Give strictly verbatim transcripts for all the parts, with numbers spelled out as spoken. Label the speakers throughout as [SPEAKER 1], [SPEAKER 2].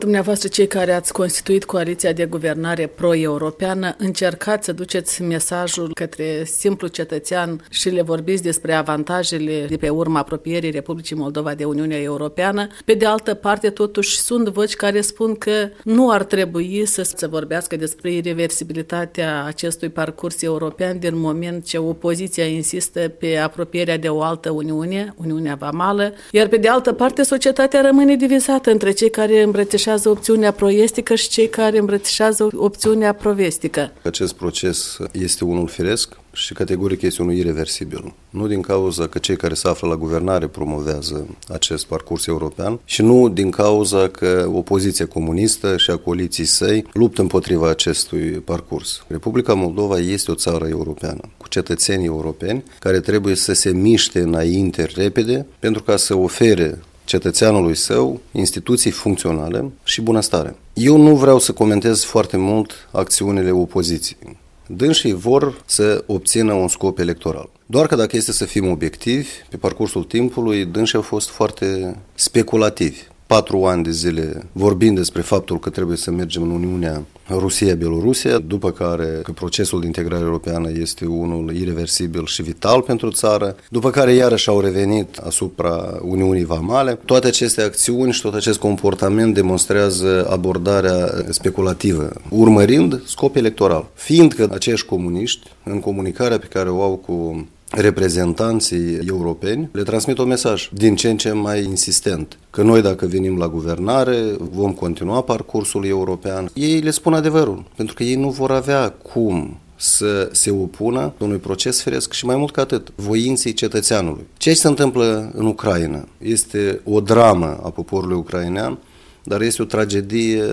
[SPEAKER 1] Dumneavoastră, cei care ați constituit coaliția de guvernare pro-europeană, încercați să duceți mesajul către simplu cetățean și le vorbiți despre avantajele de pe urma apropierii Republicii Moldova de Uniunea Europeană. Pe de altă parte, totuși, sunt voci care spun că nu ar trebui să se vorbească despre irreversibilitatea acestui parcurs european din moment ce opoziția insistă pe apropierea de o altă Uniune, Uniunea Vamală, iar pe de altă parte, societatea rămâne divizată între cei care îmbrățișează opțiunea pro-estică și cei care îmbrățișează opțiunea pro-vestică.
[SPEAKER 2] Acest proces este unul firesc și categoric este unul irreversibil. Nu din cauza că cei care se află la guvernare promovează acest parcurs european și nu din cauza că opoziția comunistă și a coaliției săi luptă împotriva acestui parcurs. Republica Moldova este o țară europeană, cu cetățenii europeni care trebuie să se miște înainte repede pentru ca să ofere cetățeanului său instituții funcționale și bunăstare. Eu nu vreau să comentez foarte mult acțiunile opoziției. Dânsii vor să obțină un scop electoral. Doar că dacă este să fim obiectivi, pe parcursul timpului, dânsii au fost foarte speculativi. Patru ani de zile vorbind despre faptul că trebuie să mergem în Uniunea Rusia-Belorusia, după care că procesul de integrare europeană este unul irreversibil și vital pentru țară, după care iarăși au revenit asupra Uniunii Vamale. Toate aceste acțiuni și tot acest comportament demonstrează abordarea speculativă, urmărind scop electoral. Fiindcă aceiași comuniști, în comunicarea pe care o au cu reprezentanții europeni, le transmit un mesaj din ce în ce mai insistent, că noi dacă venim la guvernare vom continua parcursul european. Ei le spun adevărul, pentru că ei nu vor avea cum să se opună unui proces firesc și mai mult ca atât, voinței cetățeanului. Ceea ce se întâmplă în Ucraina este o dramă a poporului ucrainean, dar este o tragedie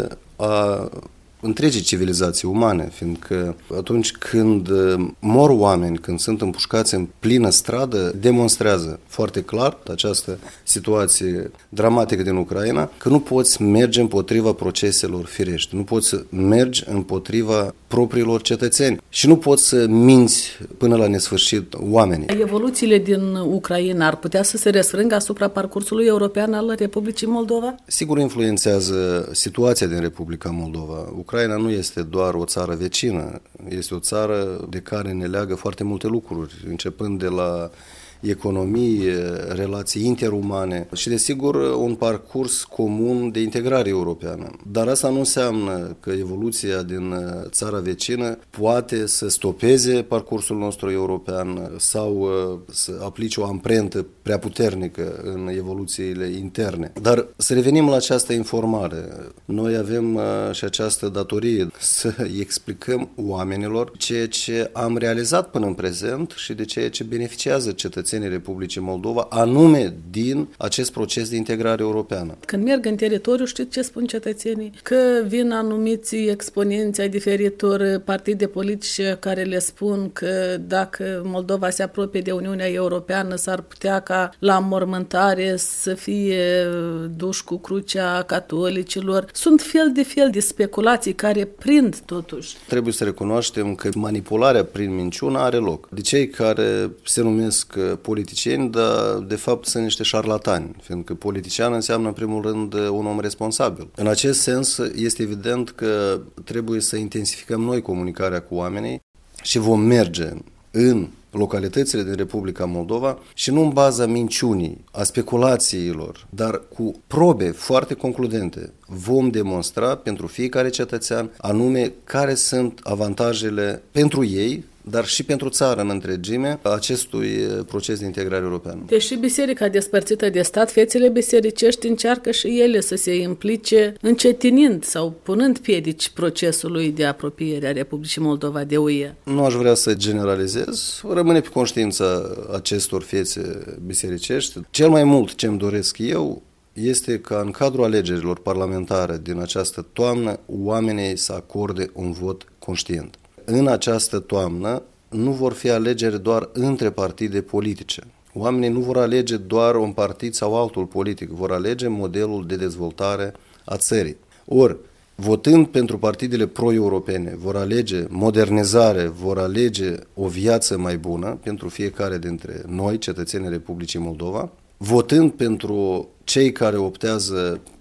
[SPEAKER 2] a întregii civilizații umane, fiindcă atunci când mor oameni, când sunt împușcați în plină stradă, demonstrează foarte clar această situație dramatică din Ucraina, că nu poți merge împotriva proceselor firești, nu poți să mergi împotriva propriilor cetățeni și nu poți să minți până la nesfârșit oamenii.
[SPEAKER 1] Evoluțiile din Ucraina ar putea să se răsfrângă asupra parcursului european al Republicii Moldova?
[SPEAKER 2] Sigur influențează situația din Republica Moldova. Ucraina nu este doar o țară vecină, este o țară de care ne leagă foarte multe lucruri, începând de la economie, relații interumane și, desigur, un parcurs comun de integrare europeană. Dar asta nu înseamnă că evoluția din țara vecină poate să stopeze parcursul nostru european sau să aplice o amprentă prea puternică în evoluțiile interne. Dar să revenim la această informare. Noi avem și această datorie să explicăm oamenilor ceea ce am realizat până în prezent și de ceea ce beneficiază cetățenii Republicii Moldova, anume din acest proces de integrare europeană.
[SPEAKER 1] Când merg în teritoriu, știți ce spun cetățenii? Că vin anumiți exponenți ai diferitor partide politice care le spun că dacă Moldova se apropie de Uniunea Europeană, s-ar putea ca la înmormântare să fie duși cu crucea catolicilor. Sunt fel de fel de speculații care prind totuși.
[SPEAKER 2] Trebuie să recunoaștem că manipularea prin minciună are loc. De cei care se numesc politicieni, dar de fapt sunt niște șarlatani, fiindcă politician înseamnă în primul rând un om responsabil. În acest sens este evident că trebuie să intensificăm noi comunicarea cu oamenii și vom merge în localitățile din Republica Moldova și nu în baza minciunii, a speculațiilor, dar cu probe foarte concludente. Vom demonstra pentru fiecare cetățean anume care sunt avantajele pentru ei, dar și pentru țară în întregime, acestui proces de integrare europeană.
[SPEAKER 1] Deși biserica despărțită de stat, fețele bisericești încearcă și ele să se implice încetinind sau punând piedici procesului de apropiere a Republicii Moldova de U E.
[SPEAKER 2] Nu aș vrea să generalizez, rămâne pe conștiința acestor fețe bisericești. Cel mai mult ce îmi doresc eu este ca în cadrul alegerilor parlamentare din această toamnă oamenii să acorde un vot conștient. În această toamnă nu vor fi alegeri doar între partide politice. Oamenii nu vor alege doar un partid sau altul politic, vor alege modelul de dezvoltare a țării. Ori, votând pentru partidele pro-europene, vor alege modernizare, vor alege o viață mai bună pentru fiecare dintre noi, cetățenii Republicii Moldova, votând pentru cei care optează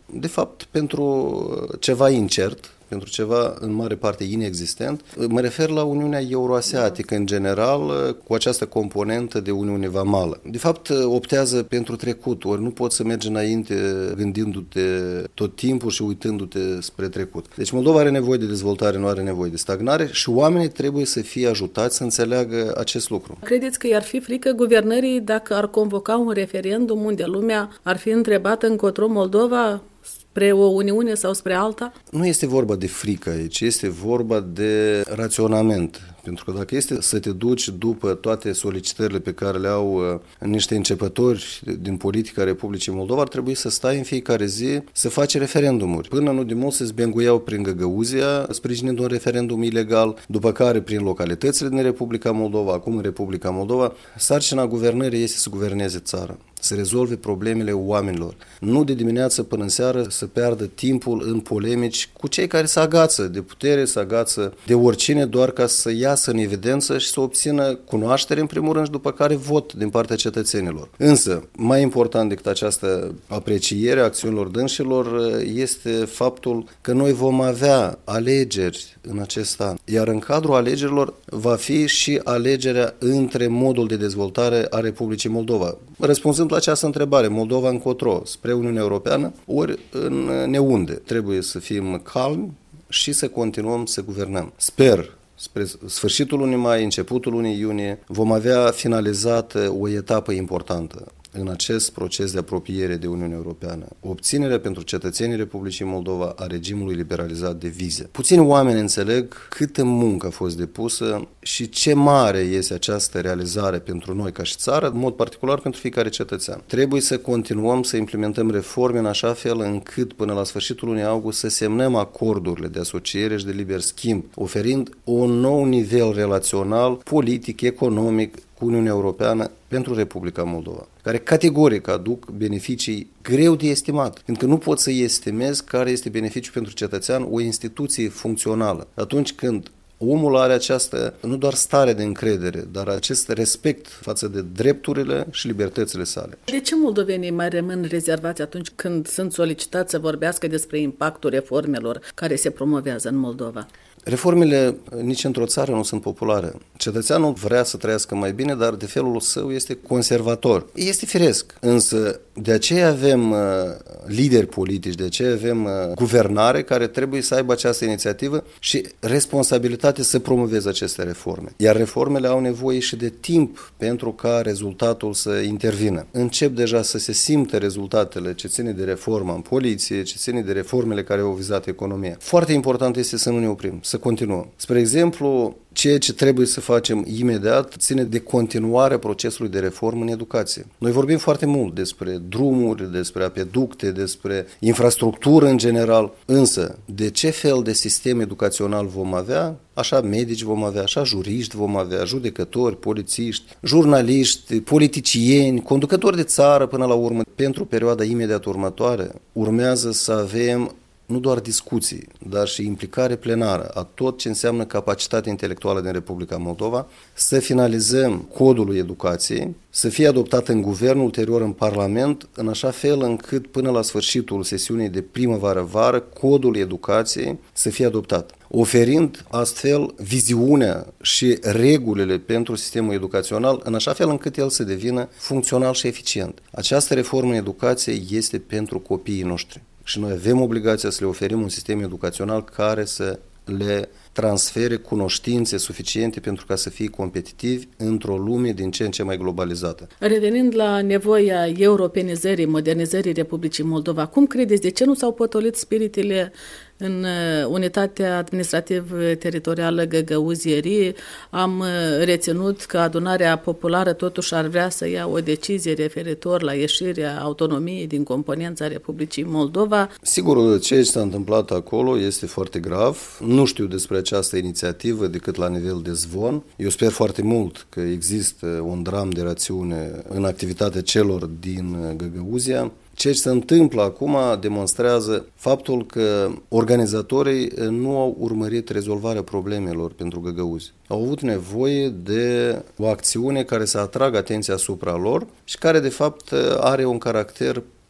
[SPEAKER 2] de fapt, pentru ceva incert, pentru ceva în mare parte inexistent. Mă refer la Uniunea Euroasiatică în general, cu această componentă de Uniune Vamală. De fapt, optează pentru trecut, ori nu poți să mergi înainte gândindu-te tot timpul și uitându-te spre trecut. Deci Moldova are nevoie de dezvoltare, nu are nevoie de stagnare și oamenii trebuie să fie ajutați să înțeleagă acest lucru.
[SPEAKER 1] Credeți că i-ar fi frică guvernării dacă ar convoca un referendum unde lumea ar fi întrebată încotro Moldova spre o Uniune sau spre alta?
[SPEAKER 2] Nu este vorba de frică aici, este vorba de raționament. Pentru că dacă este să te duci după toate solicitările pe care le au uh, niște începători din politica Republicii Moldova, ar trebui să stai în fiecare zi să faci referendumuri. Până nu de mult se zbenguiau prin Găgăuzia, sprijinind un referendum ilegal, după care prin localitățile din Republica Moldova, acum în Republica Moldova, sarcina guvernării este să guverneze țara, să rezolve problemele oamenilor. Nu de dimineață până în seară să piardă timpul în polemici cu cei care se agață de putere, se agață de oricine, doar ca să iasă în evidență și să obțină cunoaștere în primul rând și după care vot din partea cetățenilor. Însă, mai important decât această apreciere a acțiunilor dânșilor este faptul că noi vom avea alegeri în acest an. Iar în cadrul alegerilor va fi și alegerea între modul de dezvoltare a Republicii Moldova. Răspunzând la această întrebare, Moldova încotro, spre Uniunea Europeană, ori în neunde. Trebuie să fim calmi și să continuăm să guvernăm. Sper, spre sfârșitul lunii mai, începutul lunii iunie, vom avea finalizată o etapă importantă în acest proces de apropiere de Uniunea Europeană. Obținerea pentru cetățenii Republicii Moldova a regimului liberalizat de vize. Puțini oameni înțeleg câtă muncă a fost depusă și ce mare este această realizare pentru noi ca și țară, în mod particular pentru fiecare cetățean. Trebuie să continuăm să implementăm reforme în așa fel încât până la sfârșitul lunii august să semnăm acordurile de asociere și de liber schimb, oferind un nou nivel relațional, politic, economic, cu Uniunea Europeană pentru Republica Moldova, care categoric aduc beneficii greu de estimat, pentru că nu poți să estimezi care este beneficiul pentru cetățean o instituție funcțională. Atunci când omul are această, nu doar stare de încredere, dar acest respect față de drepturile și libertățile sale.
[SPEAKER 1] De ce moldovenii mai rămân rezervați atunci când sunt solicitați să vorbească despre impactul reformelor care se promovează în Moldova?
[SPEAKER 2] Reformele nici într-o țară nu sunt populare. Cetățeanul vrea să trăiască mai bine, dar de felul său este conservator. Este firesc, însă de aceea avem uh, lideri politici, de aceea avem uh, guvernare care trebuie să aibă această inițiativă și responsabilitate să promoveze aceste reforme. Iar reformele au nevoie și de timp pentru ca rezultatul să intervină. Încep deja să se simtă rezultatele ce ține de reformă în poliție, ce ține de reformele care au vizat economia. Foarte important este să nu ne oprim, să continuăm. Spre exemplu, ceea ce trebuie să facem imediat ține de continuarea procesului de reformă în educație. Noi vorbim foarte mult despre drumuri, despre apeducte, despre infrastructură în general, însă de ce fel de sistem educațional vom avea? Așa medici vom avea, așa juriști vom avea, judecători, polițiști, jurnaliști, politicieni, conducători de țară până la urmă. Pentru perioada imediat următoare urmează să avem nu doar discuții, dar și implicare plenară a tot ce înseamnă capacitate intelectuală din Republica Moldova, să finalizăm codul educației, să fie adoptat în guvern, ulterior în Parlament, în așa fel încât până la sfârșitul sesiunii de primăvară-vară, codul educației să fie adoptat, oferind astfel viziunea și regulile pentru sistemul educațional, în așa fel încât el să devină funcțional și eficient. Această reformă în educație este pentru copiii noștri. Și noi avem obligația să le oferim un sistem educațional care să le transfere cunoștințe suficiente pentru ca să fie competitivi într-o lume din ce în ce mai globalizată.
[SPEAKER 1] Revenind la nevoia europenizării, modernizării Republicii Moldova, cum credeți, de ce nu s-au potolit spiritele în unitatea administrativ-teritorială Găgăuzierii? Am reținut că adunarea populară totuși ar vrea să ia o decizie referitor la ieșirea autonomiei din componența Republicii Moldova.
[SPEAKER 2] Sigur, ce s-a întâmplat acolo este foarte grav. Nu știu despre această inițiativă decât la nivel de zvon. Eu sper foarte mult că există un dram de rațiune în activitatea celor din Găgăuzia. Ce se întâmplă acum demonstrează faptul că organizatorii nu au urmărit rezolvarea problemelor pentru Găgăuzi. Au avut nevoie de o acțiune care să atragă atenția asupra lor și care de fapt are un caracter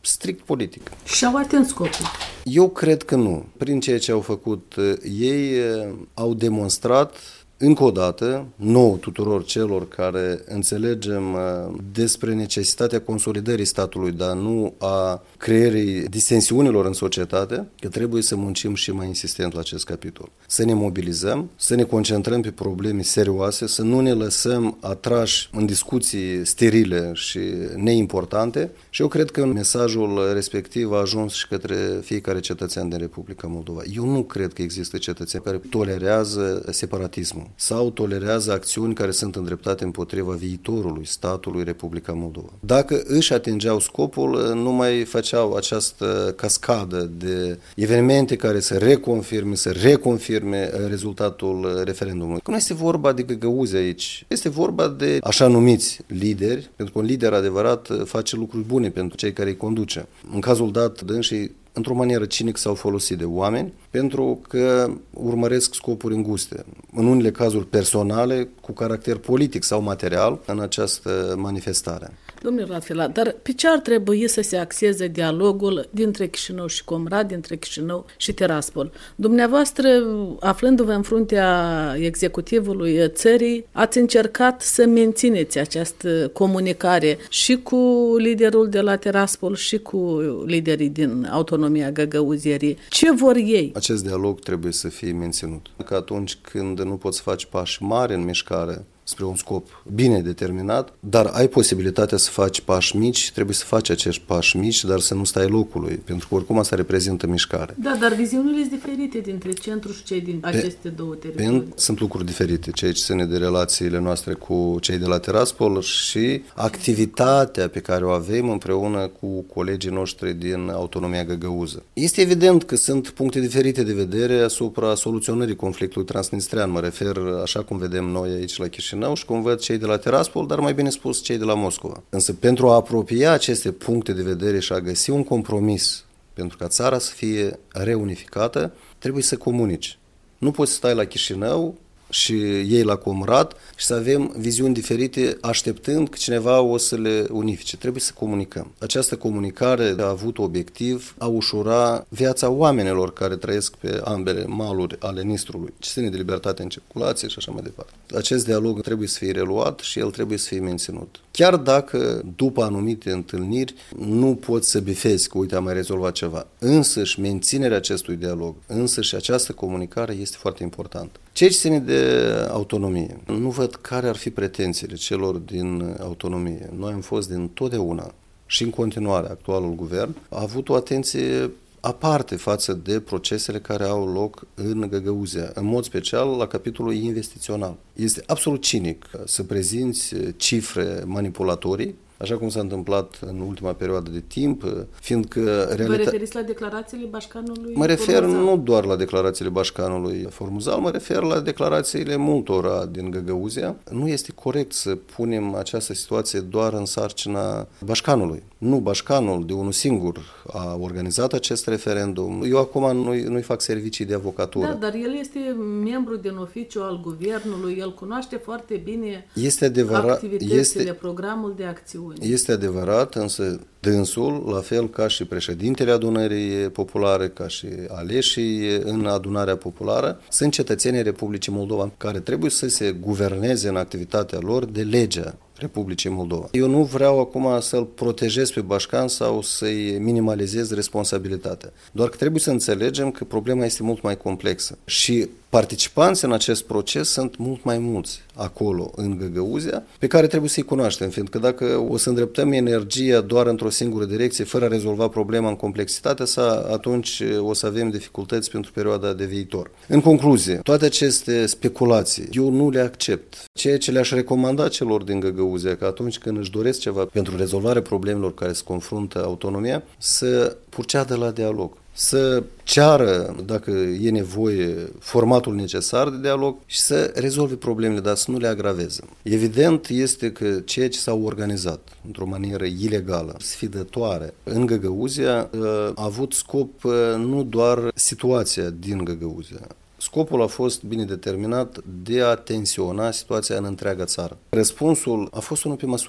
[SPEAKER 2] strict politic.
[SPEAKER 1] Și-au atins scopul.
[SPEAKER 2] Eu cred că nu. Prin ceea ce au făcut ei, au demonstrat încă o dată, nouă tuturor celor care înțelegem despre necesitatea consolidării statului, dar nu a creierii disensiunilor în societate, că trebuie să muncim și mai insistent la acest capitol. Să ne mobilizăm, să ne concentrăm pe probleme serioase, să nu ne lăsăm atrași în discuții sterile și neimportante și eu cred că mesajul respectiv a ajuns și către fiecare cetățean din Republica Moldova. Eu nu cred că există cetățeni care tolerează separatismul sau tolerează acțiuni care sunt îndreptate împotriva viitorului statului Republica Moldova. Dacă își atingeau scopul, nu mai făceau această cascadă de evenimente care să reconfirme, să reconfirme rezultatul referendumului. Nu este vorba de găgăuzi aici, este vorba de așa numiți lideri, pentru că un lider adevărat face lucruri bune pentru cei care îi conduce. În cazul dat, dânsii într-o manieră cinic s-au folosit de oameni pentru că urmăresc scopuri înguste, în unele cazuri personale, cu caracter politic sau material, în această manifestare.
[SPEAKER 1] Domnule Radfila, dar pe ce ar trebui să se axeze dialogul dintre Chișinău și Comrat, dintre Chișinău și Tiraspol? Dumneavoastră, aflându-vă în fruntea executivului țării, ați încercat să mențineți această comunicare și cu liderul de la Tiraspol și cu liderii din autonomia Găgăuzierii. Ce vor ei?
[SPEAKER 2] Acest dialog trebuie să fie menținut. Că atunci când nu poți face pași mari în mișcare spre un scop bine determinat, dar ai posibilitatea să faci pași mici, trebuie să faci acești pași mici, dar să nu stai locului, pentru că oricum asta reprezintă mișcare.
[SPEAKER 1] Da, dar viziunile sunt diferite dintre centru și cei din aceste două teritorii.
[SPEAKER 2] Sunt lucruri diferite, ceea ce ține de relațiile noastre cu cei de la Tiraspol și activitatea pe care o avem împreună cu colegii noștri din autonomia găgăuză. Este evident că sunt puncte diferite de vedere asupra soluționării conflictului transnistrean, mă refer așa cum vedem noi aici la Chișinău și cum văd cei de la Tiraspol, dar mai bine spus cei de la Moscova. Însă pentru a apropia aceste puncte de vedere și a găsi un compromis pentru ca țara să fie reunificată, trebuie să comunici. Nu poți să stai la Chișinău și ei la Comrat și să avem viziuni diferite așteptând că cineva o să le unifice. Trebuie să comunicăm. Această comunicare a avut obiectiv a ușura viața oamenilor care trăiesc pe ambele maluri ale Nistrului, ce ține de libertate în circulație și așa mai departe. Acest dialog trebuie să fie reluat și el trebuie să fie menținut. Chiar dacă după anumite întâlniri nu poți să bifezi că uite am mai rezolvat ceva. Însăși menținerea acestui dialog, însăși această comunicare este foarte importantă. Ceea ce ține de autonomie. Nu văd care ar fi pretențiile celor din autonomie. Noi am fost din totdeauna și în continuare actualul guvern a avut o atenție aparte față de procesele care au loc în Găgăuzia, în mod special la capitolul investițional. Este absolut cinic să prezinți cifre manipulatorii, așa cum s-a întâmplat în ultima perioadă de timp, fiindcă...
[SPEAKER 1] Realita... Vă referiți la declarațiile Bașcanului?
[SPEAKER 2] Mă refer Formuzal? Nu doar la declarațiile Bașcanului Formuzal, mă refer la declarațiile multora din Găgăuzia. Nu este corect să punem această situație doar în sarcina Bașcanului. Nu, Bașcanul de unul singur a organizat acest referendum. Eu acum nu-i, nu-i fac servicii de avocatură.
[SPEAKER 1] Da, dar el este membru din oficiu al guvernului, el cunoaște foarte bine
[SPEAKER 2] este adevărat,
[SPEAKER 1] activitățile,
[SPEAKER 2] este,
[SPEAKER 1] programul de acțiune.
[SPEAKER 2] Este adevărat, însă dânsul, la fel ca și președintele adunării populare, ca și aleșii în adunarea populară, sunt cetățenii Republicii Moldova care trebuie să se guverneze în activitatea lor de legea Republicii Moldova. Eu nu vreau acum să-l protejez pe Bașcan sau să-i minimalizez responsabilitatea. Doar că trebuie să înțelegem că problema este mult mai complexă și participanți în acest proces sunt mult mai mulți acolo, în Găgăuzia, pe care trebuie să-i cunoaștem, fiindcă dacă o să îndreptăm energia doar într-o singură direcție, fără a rezolva problema în complexitatea sa, atunci o să avem dificultăți pentru perioada de viitor. În concluzie, toate aceste speculații, eu nu le accept. Ceea ce le-aș recomanda celor din Găgăuzia, că atunci când își doresc ceva pentru rezolvarea problemelor care se confruntă autonomia, să proceadă la dialog. Să ceară, dacă e nevoie, formatul necesar de dialog și să rezolve problemele, dar să nu le agraveze. Evident este că ceea ce s-a organizat într-o manieră ilegală, sfidătoare, în Găgăuzia, a avut scop nu doar situația din Găgăuzia. Scopul a fost bine determinat de a tensiona situația în întreaga țară. Răspunsul a fost unul pe măsură.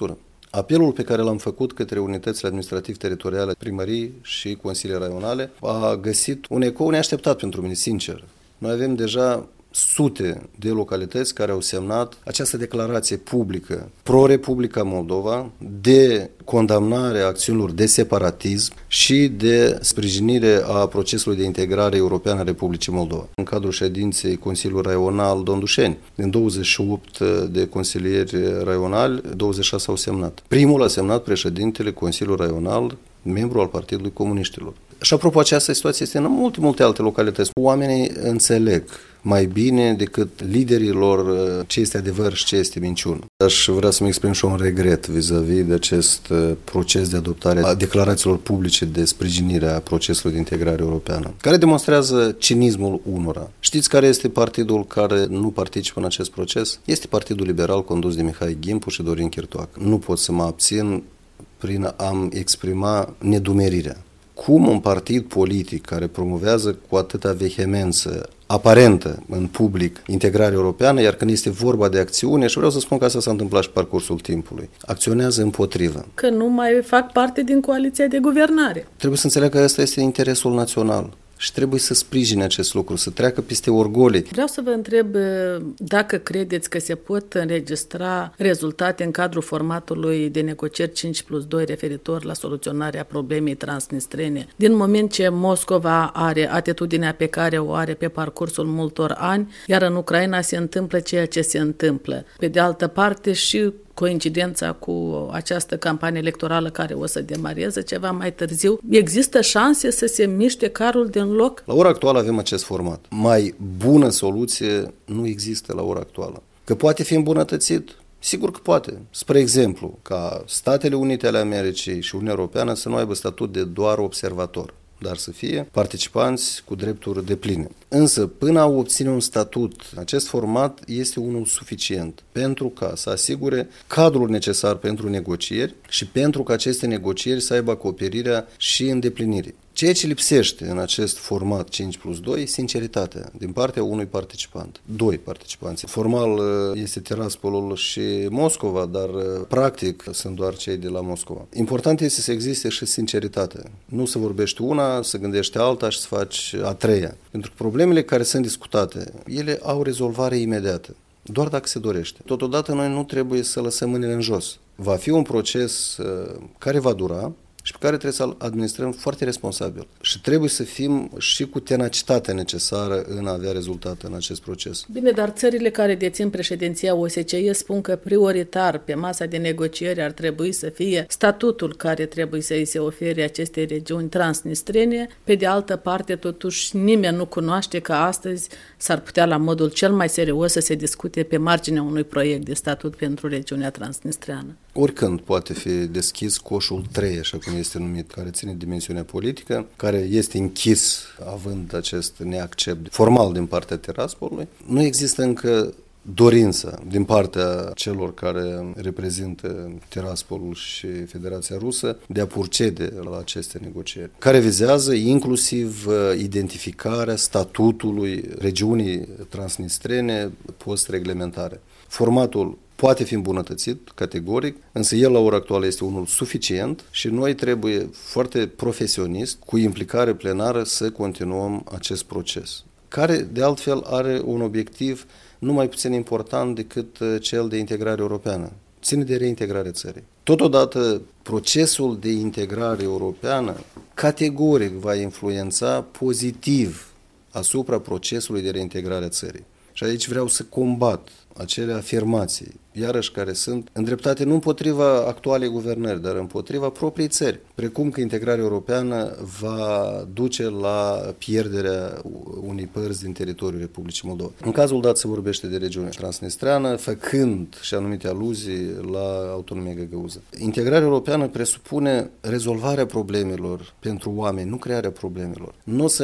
[SPEAKER 2] Apelul pe care l-am făcut către unitățile administrativ-teritoriale, primării și consilii raionale a găsit un ecou neașteptat pentru mine, sincer. Noi avem deja sute de localități care au semnat această declarație publică pro-Republica Moldova de condamnare a acțiunilor de separatism și de sprijinire a procesului de integrare europeană a Republicii Moldova. În cadrul ședinței Consiliului Raional Dondușeni, din douăzeci și opt de consilieri raionali, douăzeci și șase au semnat. Primul a semnat președintele Consiliului Raional, membru al Partidului Comuniștilor. Și apropo, această situație este în multe, multe alte localități. Oamenii înțeleg mai bine decât liderii lor ce este adevăr și ce este minciună. Aș vrea să-mi exprim și un regret vis-a-vis de acest proces de adoptare a declarațiilor publice de sprijinire a procesului de integrare europeană, care demonstrează cinismul unora. Știți care este partidul care nu participă în acest proces? Este Partidul Liberal condus de Mihai Gimpu și Dorin Chirtoac. Nu pot să mă abțin prin a-mi exprima nedumerirea. Cum un partid politic care promovează cu atâta vehemență aparentă în public integrarea europeană, iar când este vorba de acțiune, și vreau să spun că asta s-a întâmplat și parcursul timpului, acționează împotrivă.
[SPEAKER 1] Că nu mai fac parte din coaliția de guvernare.
[SPEAKER 2] Trebuie să înțeleagă că ăsta este interesul național. Și trebuie să sprijine acest lucru, să treacă peste orgolii.
[SPEAKER 1] Vreau să vă întreb dacă credeți că se pot înregistra rezultate în cadrul formatului de negocieri cinci plus doi referitor la soluționarea problemei transnistrene, din moment ce Moscova are atitudinea pe care o are pe parcursul multor ani, iar în Ucraina se întâmplă ceea ce se întâmplă. Pe de altă parte și coincidența cu această campanie electorală care o să demareze ceva mai târziu, există șanse să se miște carul din loc?
[SPEAKER 2] La ora actuală avem acest format. Mai bună soluție nu există la ora actuală. Că poate fi îmbunătățit? Sigur că poate. Spre exemplu, ca Statele Unite ale Americii și Uniunea Europeană să nu aibă statut de doar observator, dar să fie participanți cu drepturi depline. Însă, până a obține un statut, acest format este unul suficient pentru ca să asigure cadrul necesar pentru negocieri și pentru ca aceste negocieri să aibă acoperirea și îndeplinirii. Ceea ce lipsește în acest format cinci plus doi, sinceritatea din partea unui participant. Doi participanți. Formal este Tiraspolul și Moscova, dar practic sunt doar cei de la Moscova. Important este să existe și sinceritate. Nu să vorbești una, să gândești alta și să faci a treia. Pentru că problemele care sunt discutate, ele au rezolvare imediată. Doar dacă se dorește. Totodată noi nu trebuie să lăsăm mâinile în jos. Va fi un proces uh, care va dura și pe care trebuie să-l administrăm foarte responsabil. Și trebuie să fim și cu tenacitatea necesară în a avea rezultate în acest proces.
[SPEAKER 1] Bine, dar țările care dețin președinția O S C E spun că prioritar pe masa de negocieri ar trebui să fie statutul care trebuie să îi se ofere acestei regiuni transnistrene. Pe de altă parte, totuși, nimeni nu cunoaște că astăzi s-ar putea la modul cel mai serios să se discute pe marginea unui proiect de statut pentru regiunea transnistreană.
[SPEAKER 2] Oricând poate fi deschis coșul trei, așa cum este numit, care ține dimensiunea politică, care este închis având acest neaccept formal din partea Tiraspolului. Nu există încă dorința din partea celor care reprezintă Tiraspolul și Federația Rusă de a procede la aceste negocieri, care vizează inclusiv identificarea statutului regiunii transnistrene post-reglementare. Formatul poate fi îmbunătățit, categoric, însă el la ora actuală este unul suficient și noi trebuie foarte profesionist, cu implicare plenară, să continuăm acest proces, care de altfel are un obiectiv nu mai puțin important decât cel de integrare europeană. Ține de reintegrarea țării. Totodată, procesul de integrare europeană categoric va influența pozitiv asupra procesului de reintegrare a țării. Și aici vreau să combat acele afirmații, iarăși care sunt îndreptate nu împotriva actualei guvernări, dar împotriva propriei țări, precum că integrarea europeană va duce la pierderea unei părți din teritoriul Republicii Moldova. În cazul dat se vorbește de regiunea transnistreană, făcând și anumite aluzii la autonomia găgăuză. Integrarea europeană presupune rezolvarea problemelor pentru oameni, nu crearea problemelor. Nu să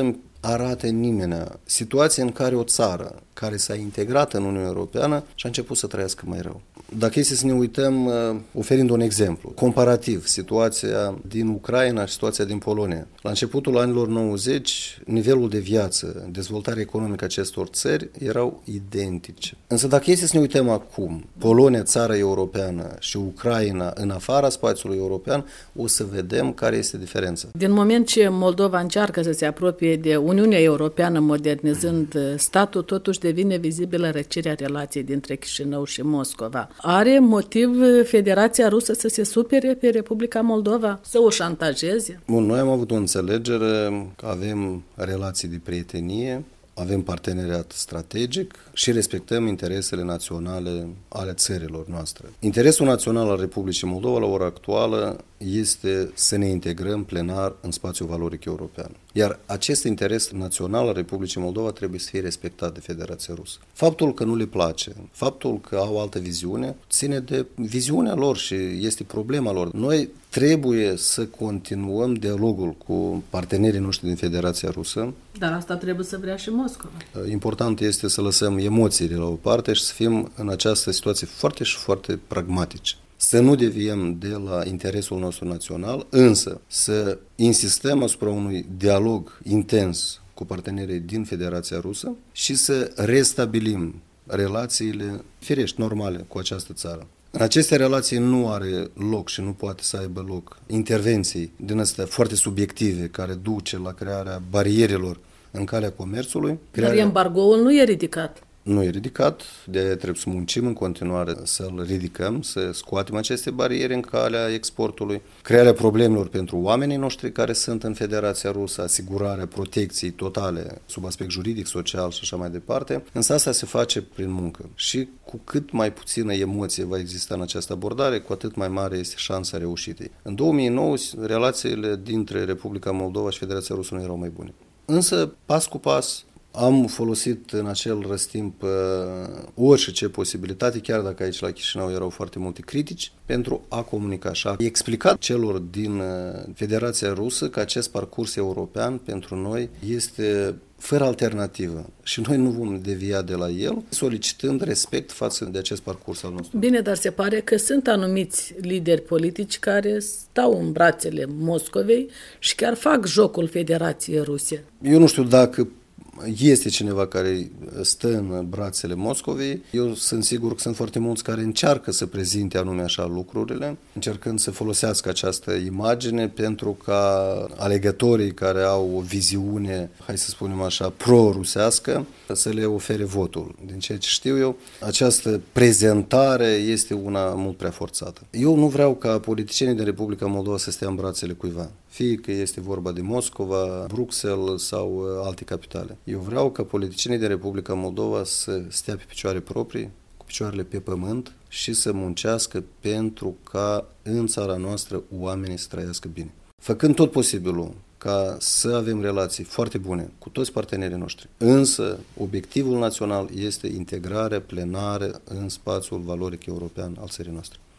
[SPEAKER 2] arate nimeni situația în care o țară care s-a integrat în Uniunea Europeană și a început să trăiască mai rău. Dacă este să ne uităm, oferind un exemplu, comparativ, situația din Ucraina și situația din Polonia. La începutul anilor nouăzeci, nivelul de viață, dezvoltarea economică a acestor țări erau identice. Însă dacă este să ne uităm acum, Polonia, țara europeană, și Ucraina în afara spațiului european, o să vedem care este diferența.
[SPEAKER 1] Din moment ce Moldova încearcă să se apropie de Uniunea Europeană, modernizând statul, totuși devine vizibilă răcirea relației dintre Chișinău și Moscova. Are motiv Federația Rusă să se supere pe Republica Moldova, să o șantajeze?
[SPEAKER 2] Bun, noi am avut o înțelegere că avem relații de prietenie, avem parteneriat strategic și respectăm interesele naționale ale țărilor noastre. Interesul național al Republicii Moldova la ora actuală este să ne integrăm plenar în spațiul valoric european. Iar acest interes național al Republicii Moldova trebuie să fie respectat de Federația Rusă. Faptul că nu le place, faptul că au altă viziune, ține de viziunea lor și este problema lor. Noi trebuie să continuăm dialogul cu partenerii noștri din Federația Rusă.
[SPEAKER 1] Dar asta trebuie să vrea și Moscova.
[SPEAKER 2] Important este să lăsăm emoțiile la o parte și să fim în această situație foarte și foarte pragmatici. Să nu deviem de la interesul nostru național, însă să insistăm asupra unui dialog intens cu partenerii din Federația Rusă și să restabilim relațiile firești, normale cu această țară. În aceste relații nu are loc și nu poate să aibă loc intervenții din astea foarte subiective care duce la crearea barierelor în calea comerțului.
[SPEAKER 1] Crearea... Dar embargoul nu e ridicat.
[SPEAKER 2] Nu e ridicat, de aia trebuie să muncim în continuare să-l ridicăm, să scoatem aceste bariere în calea exportului, crearea problemelor pentru oamenii noștri care sunt în Federația Rusă, asigurarea protecției totale sub aspect juridic, social și așa mai departe, însă asta se face prin muncă. Și cu cât mai puțină emoție va exista în această abordare, cu atât mai mare este șansa reușitei. În două mii nouă, relațiile dintre Republica Moldova și Federația Rusă nu erau mai bune. Însă, pas cu pas, am folosit în acel răstimp uh, orice ce posibilitate, chiar dacă aici la Chișinău erau foarte multe critici, pentru a comunica și a explicat celor din uh, Federația Rusă că acest parcurs european pentru noi este fără alternativă și noi nu vom devia de la el, solicitând respect față de acest parcurs al nostru.
[SPEAKER 1] Bine, dar se pare că sunt anumiți lideri politici care stau în brațele Moscovei și chiar fac jocul Federației Ruse.
[SPEAKER 2] Eu nu știu dacă este cineva care stă în brațele Moscovei. Eu sunt sigur că sunt foarte mulți care încearcă să prezinte anume așa lucrurile, încercând să folosească această imagine pentru ca alegătorii care au o viziune, hai să spunem așa, pro-rusească, să le ofere votul. Din ceea ce știu eu, această prezentare este una mult prea forțată. Eu nu vreau ca politicienii din Republica Moldova să stea în brațele cuiva, fie că este vorba de Moscova, Bruxelles sau alte capitale. Eu vreau ca politicienii din Republica Moldova să stea pe picioare proprii, cu picioarele pe pământ și să muncească pentru ca în țara noastră oamenii să trăiască bine. Făcând tot posibilul ca să avem relații foarte bune cu toți partenerii noștri. Însă, obiectivul național este integrarea plenară în spațiul valoric european al țării noastre.